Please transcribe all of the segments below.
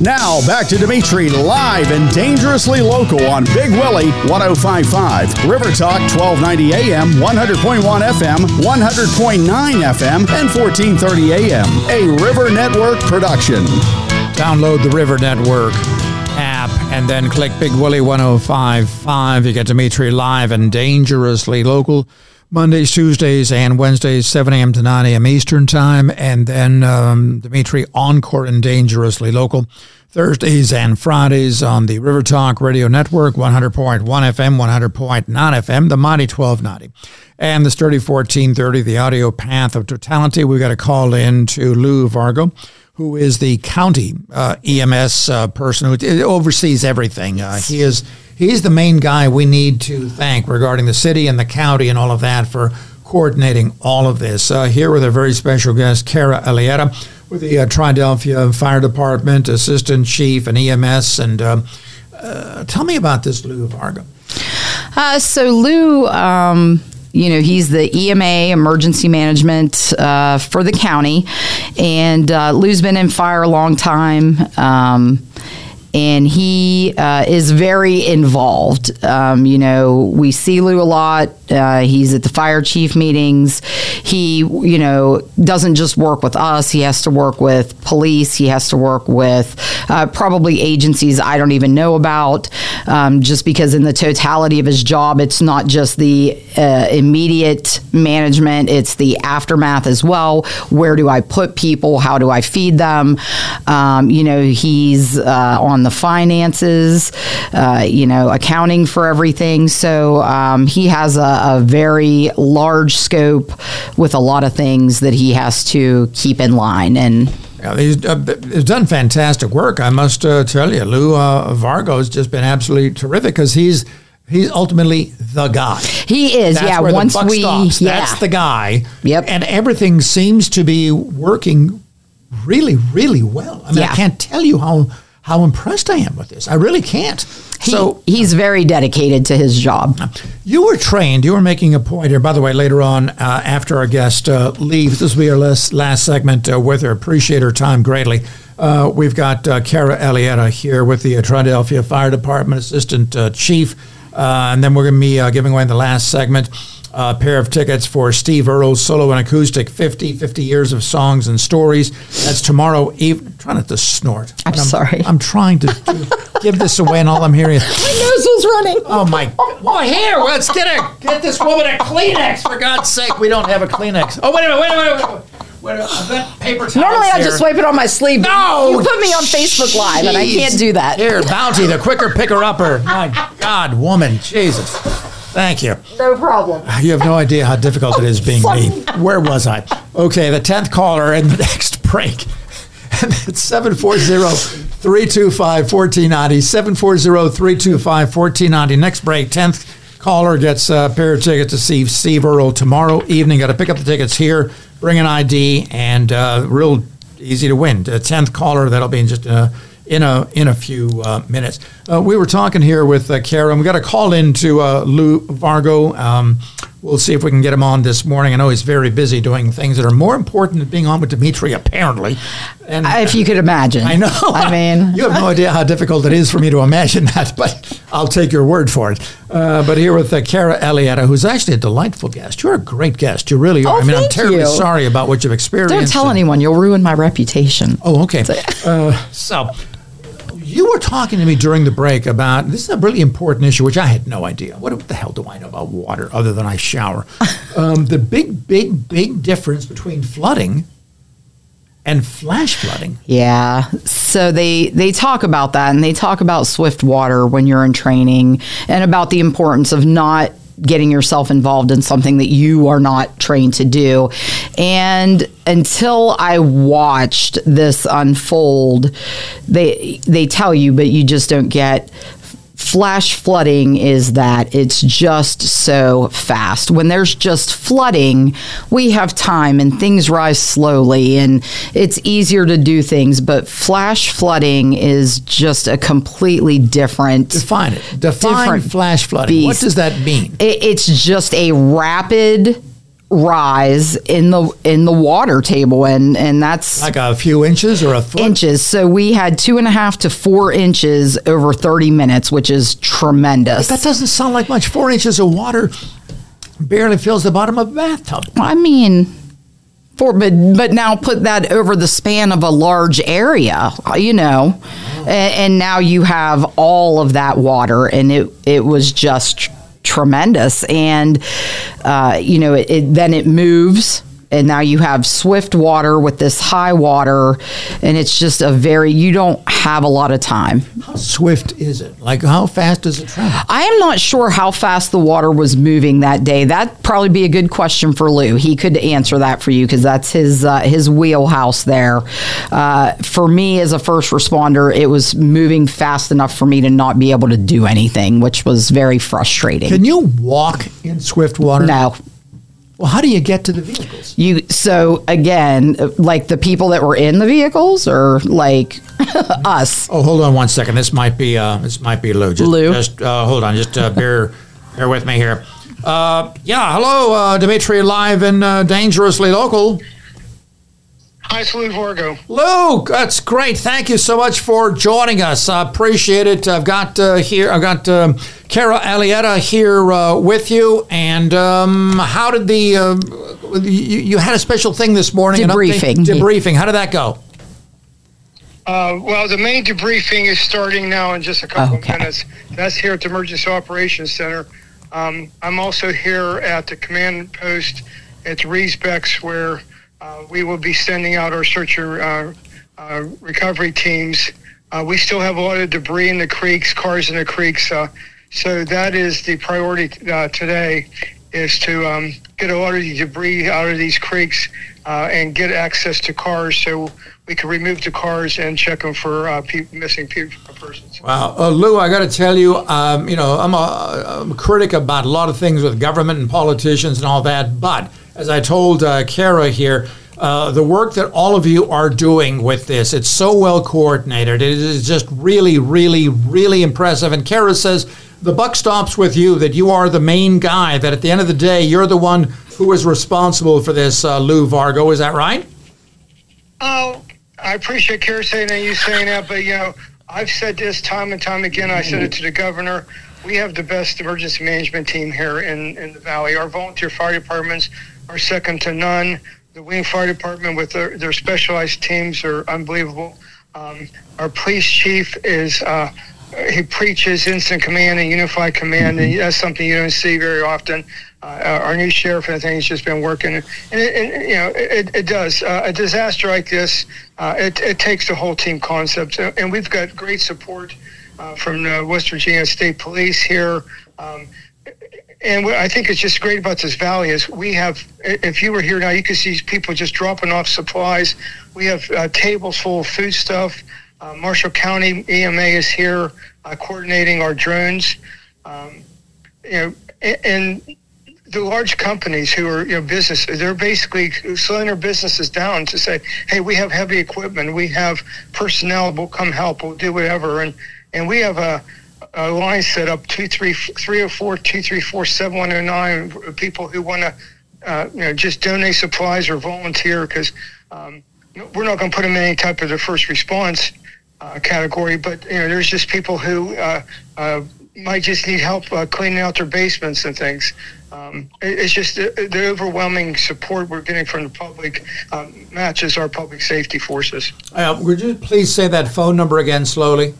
Now, back to Dimitri live and dangerously local on Big Willie 105.5, River Talk 1290 AM, 100.1 FM, 100.9 FM, and 1430 AM. A River Network production. Download the River Network app and then click Big Willie 105.5. You get Dimitri live and dangerously local. Mondays, Tuesdays, and Wednesdays, 7 a.m. to 9 a.m. Eastern Time. And then Dimitri Encore and Dangerously Local. Thursdays and Fridays on the River Talk Radio Network, 100.1 FM, 100.9 FM, the Mighty 1290. And the Sturdy 1430, the Audio Path of Totality. We've got a call in to Lou Vargo, who is the county EMS person who oversees everything. He's the main guy we need to thank regarding the city and the county and all of that for coordinating all of this. Here with a very special guest, Cara Alietta, with the Triadelphia Fire Department, Assistant Chief and EMS. And tell me about this Lou Vargo. So Lou, he's the EMA, Emergency Management for the county. And Lou's been in fire a long time. And he is very involved. We see Lou a lot. He's at the fire chief meetings. He, doesn't just work with us. He has to work with police. He has to work with probably agencies I don't even know about, just because in the totality of his job, it's not just the immediate management. It's the aftermath as well. Where do I put people? How do I feed them? He's on the finances, accounting for everything. So he has a very large scope with a lot of things that he has to keep in line. And he's done fantastic work. I must tell you, Lou Vargo has just been absolutely terrific because he's ultimately the guy. He is, That's where once the buck stops. That's the guy. Yep. And everything seems to be working really, really well. I mean, I can't tell you how impressed I am with this. I really can't. He's very dedicated to his job. You were trained. You were making a point here. By the way, later on, after our guest leaves, this will be our last segment with her. Appreciate her time greatly. We've got Cara Alietta here with the Triadelphia Fire Department Assistant Chief. And then we're going to be giving away in the last segment a pair of tickets for Steve Earle's Solo and Acoustic 50 years of songs and stories. That's tomorrow evening. Try not to snort. I'm sorry. I'm trying to give this away, and all I'm hearing is... My nose was running. Oh, my... Well, here, let's get this woman a Kleenex, for God's sake. We don't have a Kleenex. Oh, wait a minute. I've got paper towels. Normally I just wipe it on my sleeve. No! You put me on Facebook Live, and I can't do that. Here, Bounty, the quicker picker-upper. My God, woman. Jesus. Thank you. No problem. You have no idea how difficult it is being me. Where was I? Okay, the 10th caller in the next break. It's 740-325-1490. 740-325-1490. Next break, 10th caller gets a pair of tickets to see Steve Earle tomorrow evening. Got to pick up the tickets here, bring an ID, and real easy to win. The 10th caller, that'll be in just in a few minutes. We were talking here with Cara, and we got a call in to Lou Vargo. We'll see if we can get him on this morning. I know he's very busy doing things that are more important than being on with Dimitri, apparently. And if you could imagine. I know. I mean. You have no idea how difficult it is for me to imagine that, but I'll take your word for it. But here with Cara Alietta, who's actually a delightful guest. You're a great guest. You really are. Oh, I'm terribly sorry about what you've experienced. Don't tell anyone. You'll ruin my reputation. Oh, okay. So you were talking to me during the break about, this is a really important issue, which I had no idea. What the hell do I know about water other than I shower? The big difference between flooding and flash flooding. Yeah. So they talk about that, and they talk about swift water when you're in training, and about the importance of not getting yourself involved in something that you are not trained to do. And until I watched this unfold, they tell you, but you just don't get. Flash flooding is that it's just so fast. When there's just flooding, we have time and things rise slowly and it's easier to do things. But flash flooding is just a completely different... Define it. Define flash flooding. Beast. What does that mean? It's just a rapid rise in the water table, and that's like a few inches or a foot? Inches. So we had 2.5 to 4 inches over 30 minutes, which is tremendous. But that doesn't sound like much. 4 inches of water barely fills the bottom of a bathtub. I mean, but now put that over the span of a large area, and now you have all of that water, and it was just tremendous. And then it moves, and now you have swift water with this high water, and it's just you don't have a lot of time. How swift is it? Like, how fast does it travel? I am not sure how fast the water was moving that day. That'd probably be a good question for Lou. He could answer that for you, because that's his wheelhouse there. For me, as a first responder, it was moving fast enough for me to not be able to do anything, which was very frustrating. Can you walk in swift water? No. Well, how do you get to the vehicles? So again, like the people that were in the vehicles, or like us? Oh, hold on one second. This might be Lou. Lou. Just hold on. Just bear with me here. Hello, Dimitri, live and dangerously local. Hi, it's Lou Vargo. Lou, that's great. Thank you so much for joining us. I appreciate it. I've got Kara Alietta here with you. And how did you had a special thing this morning? Debriefing. How did that go? Well, the main debriefing is starting now in just a couple of minutes. That's here at the Emergency Operations Center. I'm also here at the command post at Reesbex, where we will be sending out our search and recovery teams. We still have a lot of debris in the creeks, cars in the creeks. So that is the priority today, is to get a lot of the debris out of these creeks and get access to cars, so we can remove the cars and check them for missing persons. Wow. Lou, I got to tell you, I'm a critic about a lot of things with government and politicians and all that, but as I told Kara here, the work that all of you are doing with this, it's so well coordinated. It is just really, really, really impressive. And Kara says the buck stops with you, that you are the main guy, that at the end of the day, you're the one who is responsible for this, Lou Vargo. Is that right? Oh, I appreciate Kara saying that, you saying that, but, I've said this time and time again. I said it to the governor. We have the best emergency management team here in the Valley. Our volunteer fire departments are second to none. The Wing Fire Department with their specialized teams are unbelievable. Our police chief he preaches instant command and unified command, and that's something you don't see very often. Our new sheriff, I think, has just been working, and it does. A disaster like this, it takes the whole team concept, and we've got great support from the West Virginia State Police here. And what I think is just great about this valley is we have, if you were here now, you could see people just dropping off supplies. We have tables full of food stuff. Marshall County EMA is here coordinating our drones. And the large companies who are, businesses, they're basically slowing their businesses down to say, hey, we have heavy equipment, we have personnel, we'll come help, we'll do whatever. And we have a line set up, 304-234-7109, people who want to just donate supplies or volunteer, because we're not going to put them in any type of the first response category, but there's just people who might just need help cleaning out their basements and things. It's just the overwhelming support we're getting from the public matches our public safety forces. Would you please say that phone number again slowly?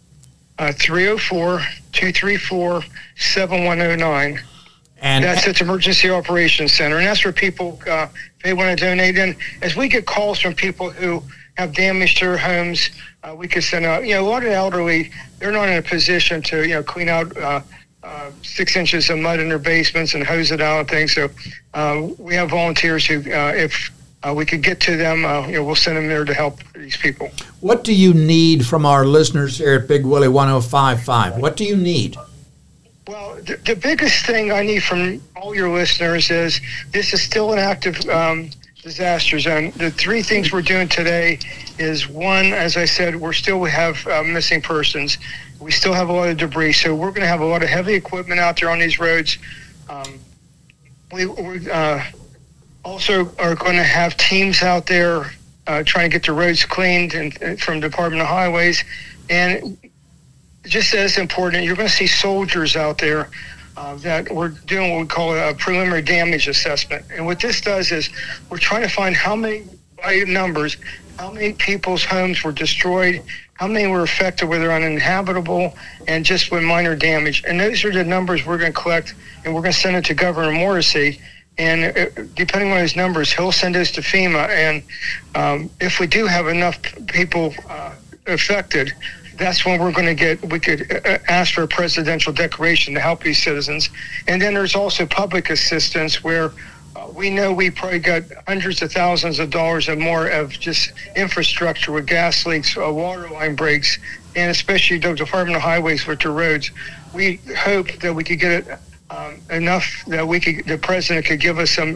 304-234-7109. And that's its Emergency Operations Center. And that's where people, if they want to donate in. As we get calls from people who have damage to their homes, we could send out, a lot of the elderly, they're not in a position to, clean out 6 inches of mud in their basements and hose it out and things. So we have volunteers who, if we could get to them, we'll send them there to help these people. What do you need from our listeners here at Big Willie 105.5? What do you need? Well, the biggest thing I need from all your listeners is this is still an active disaster zone. The three things we're doing today is, one, as I said, we still have missing persons. We still have a lot of debris, so we're going to have a lot of heavy equipment out there on these roads. also are going to have teams out there trying to get the roads cleaned and from Department of Highways. And just as important, you're going to see soldiers out there that we're doing what we call a preliminary damage assessment. And what this does is we're trying to find how many, by numbers, how many people's homes were destroyed, how many were affected where they're uninhabitable, and just with minor damage. And those are the numbers we're going to collect, and we're going to send it to Governor Morrissey. And depending on his numbers, he'll send us to FEMA. And if we do have enough people affected, that's when we could ask for a presidential declaration to help these citizens. And then there's also public assistance where we know we probably got hundreds of thousands of dollars and more of just infrastructure with gas leaks, water line breaks, and especially the Department of Highways with the roads. We hope that we could get it enough that the president could give us some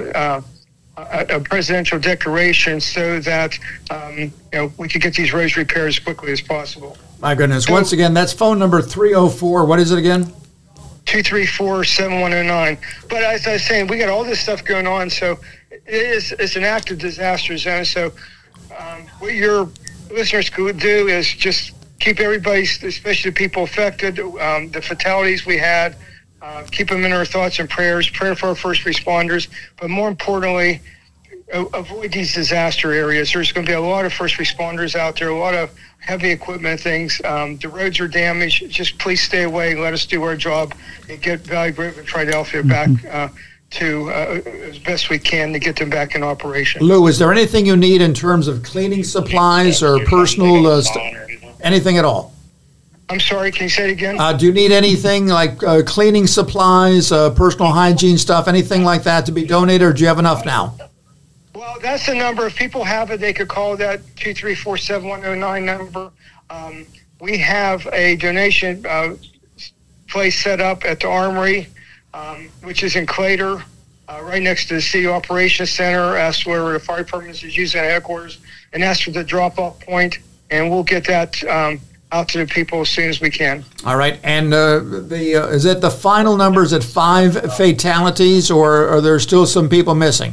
a presidential declaration so that we could get these roads repaired as quickly as possible. My goodness. Once again, that's phone number 304. What is it again? 234-7109. But as I was saying, we got all this stuff going on, so it's an active disaster zone. So what your listeners could do is just keep everybody, especially the people affected, the fatalities we had, keep them in our thoughts and prayers, prayer for our first responders, but more importantly, avoid these disaster areas. There's going to be a lot of first responders out there, a lot of heavy equipment things. The roads are damaged. Just please stay away and let us do our job and get Valley Grove and Philadelphia back to as best we can to get them back in operation. Lou, is there anything you need in terms of cleaning supplies or personal anything at all? I'm sorry, can you say it again? Do you need anything like cleaning supplies, personal hygiene stuff, anything like that to be donated, or do you have enough now? Well, that's the number. If people have it, they could call that 234-7109 number. We have a donation place set up at the Armory, which is in Claytor, right next to the City Operations Center. That's where the fire department is using headquarters, and that's for the drop-off point, and we'll get that out to the people as soon as we can. All right, and is it the final number? Is it 5 fatalities, or are there still some people missing?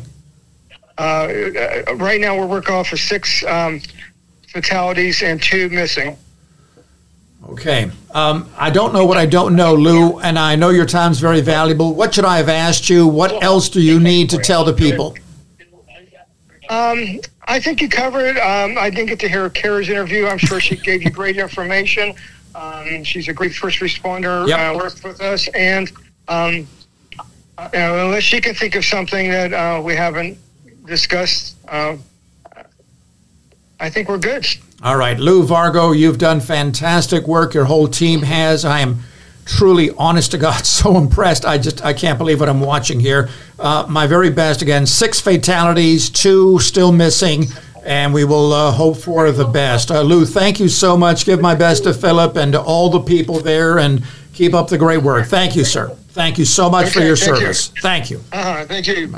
Right now, we're working off of 6 fatalities and 2 missing. Okay. I don't know what I don't know, Lou, and I know your time's very valuable. What should I have asked you? What else do you need to tell the people? I think you covered it. I didn't get to hear Kara's interview. I'm sure she gave you great information. She's a great first responder, worked with us, and unless she can think of something that we haven't discussed, I think we're good. All right, Lou Vargo, you've done fantastic work. Your whole team has. I am truly, honest to God, so impressed. I can't believe what I'm watching here. My very best. Again, 6 fatalities, 2 still missing, and we will hope for the best. Lou, thank you so much. Give my best to Philip and to all the people there, and keep up the great work. Thank you, sir. Thank you so much for your service. Thank you. Thank you.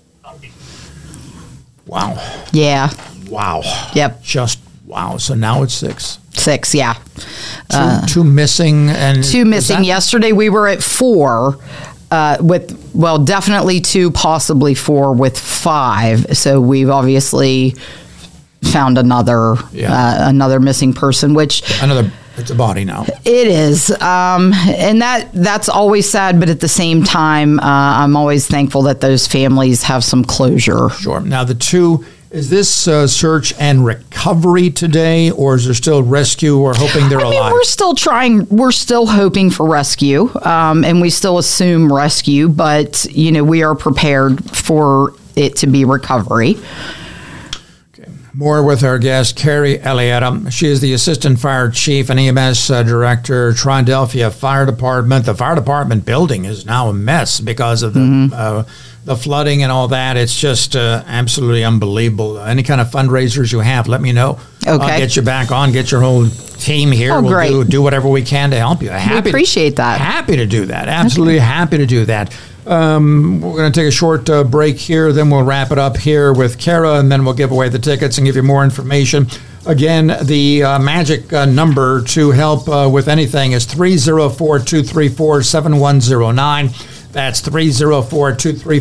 Wow. Yeah. Wow. Yep. Just wow. So now it's 6. 6, yeah. 2 missing and 2 missing. Yesterday we were at 4 with, well, definitely 2, possibly 4 with 5. So we've obviously found another missing person, which it's a body now. It is. And that's always sad, but at the same time, I'm always thankful that those families have some closure. Sure. Now, is this search and recovery today, or is there still rescue? Or hoping they're alive? We're still trying. We're still hoping for rescue, and we still assume rescue, but, we are prepared for it to be recovery. More with our guest, Carrie Elliott. She is the Assistant Fire Chief and EMS Director, Triadelphia Fire Department. The fire department building is now a mess because of the flooding and all that. It's just absolutely unbelievable. Any kind of fundraisers you have, let me know. Okay. I'll get you back on, get your whole team here. Oh, great. We'll do whatever we can to help you. We appreciate that. Happy to do that. Absolutely happy to do that. We're going to take a short break here, then we'll wrap it up here with Kara, and then we'll give away the tickets and give you more information. Again, the magic number to help with anything is 304-234-7109. That's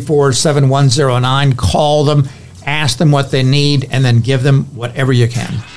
304-234-7109. Call them, ask them what they need, and then give them whatever you can.